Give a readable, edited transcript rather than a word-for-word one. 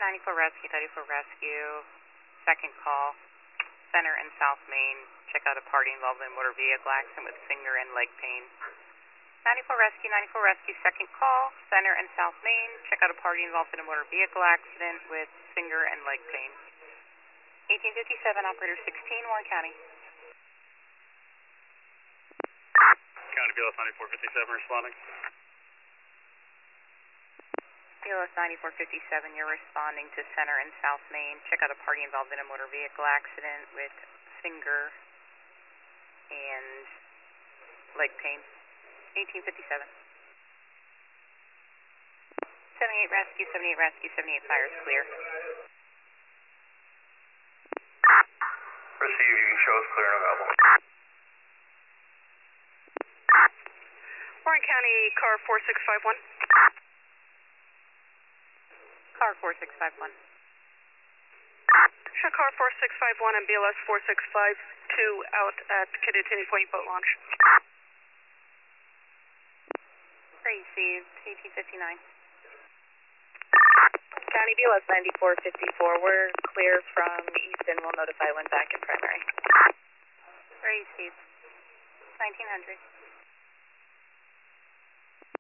94 Rescue, second call, center and South Main. Check out a party involved in motor vehicle accident with finger and leg pain. 94 Rescue, second call, center and South Main. Check out a party involved in a motor vehicle accident with finger and leg pain. 1857, operator 16, Warren County. County BLS 9457 responding. BLS 9457, you're responding to center and South Main. Check out a party involved in a motor vehicle accident with finger and leg pain. 1857. 78 Rescue, 78 fires clear. Receive, you can show us clear and available. Warren County, car 4651. Car 4651. Show car 4651 and BLS 4652 out at Kittatinny Point Boat Launch. Received, 1859. County BLS 9454, we're clear from Easton. We'll notify when back in primary. Received, 1900.